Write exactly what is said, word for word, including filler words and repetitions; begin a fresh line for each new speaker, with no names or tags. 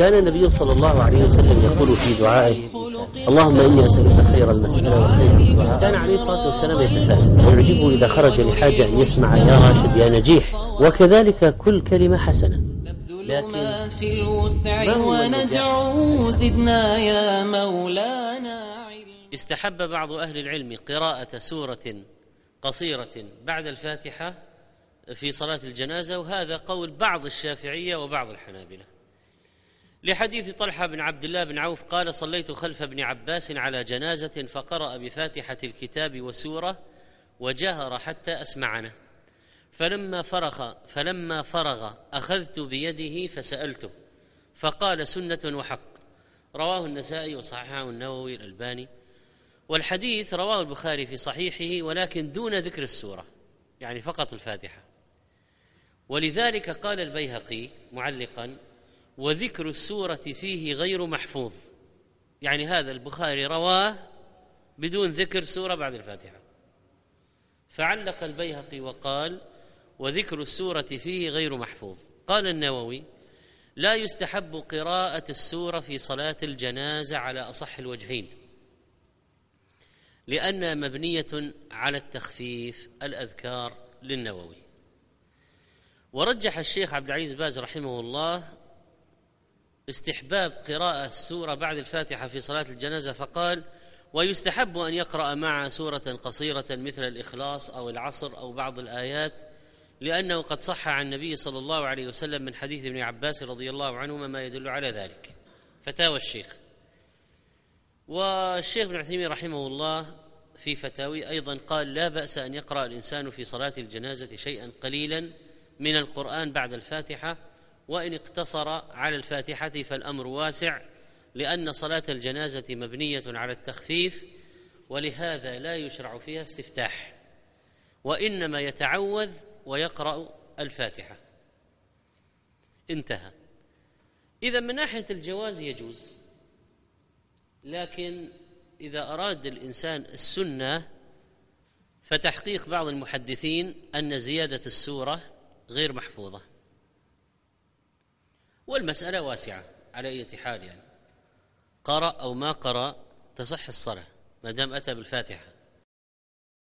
كان النبي صلى الله عليه وسلم يقول في دعائه: اللهم إني أسألك خير المسألة وخير الدعاء. كان عليه الصلاة والسلام يتفائل ويعجبه إذا خرج لحاجة أن يسمع: يا راشد يا نجيح. وكذلك كل كلمة حسنة،
لكن في الوسع وندعو زدنا يا مولانا.
استحب بعض أهل العلم قراءة سورة قصيرة بعد الفاتحة في صلاة الجنازة، وهذا قول بعض الشافعية وبعض الحنابلة، لحديث طلحة بن عبد الله بن عوف قال: صليت خلف ابن عباس على جنازة فقرأ بفاتحة الكتاب وسورة وجهر حتى أسمعنا، فلما فرغ فلما فرغ أخذت بيده فسألته فقال: سنة وحق. رواه النسائي وصححه النووي الألباني. والحديث رواه البخاري في صحيحه ولكن دون ذكر السورة، يعني فقط الفاتحة. ولذلك قال البيهقي معلقا: وذكر السورة فيه غير محفوظ، يعني هذا البخاري رواه بدون ذكر سورة بعد الفاتحة. فعلق البيهقي وقال: وذكر السورة فيه غير محفوظ. قال النووي: لا يستحب قراءة السورة في صلاة الجنازة على أصح الوجهين، لأنها مبنية على التخفيف، الأذكار للنووي. ورجح الشيخ عبد العزيز باز رحمه الله استحباب قراءة السورة بعد الفاتحة في صلاة الجنازة، فقال: ويستحب أن يقرأ معها سورة قصيرة مثل الإخلاص أو العصر أو بعض الآيات، لأنه قد صح عن النبي صلى الله عليه وسلم من حديث ابن عباس رضي الله عنهما ما يدل على ذلك. فتاوى الشيخ. والشيخ ابن عثيمين رحمه الله في فتاوي أيضا قال: لا بأس أن يقرأ الإنسان في صلاة الجنازة شيئا قليلا من القرآن بعد الفاتحة، وإن اقتصر على الفاتحة فالأمر واسع، لأن صلاة الجنازة مبنية على التخفيف، ولهذا لا يشرع فيها استفتاح، وإنما يتعوذ ويقرأ الفاتحة. انتهى. إذا من ناحية الجواز يجوز، لكن إذا أراد الإنسان السنة فتحقيق بعض المحدثين أن زيادة السورة غير محفوظة، والمسألة واسعة على أي حال، يعني قرأ أو ما قرأ تصح الصلاة ما دام أتى بالفاتحة.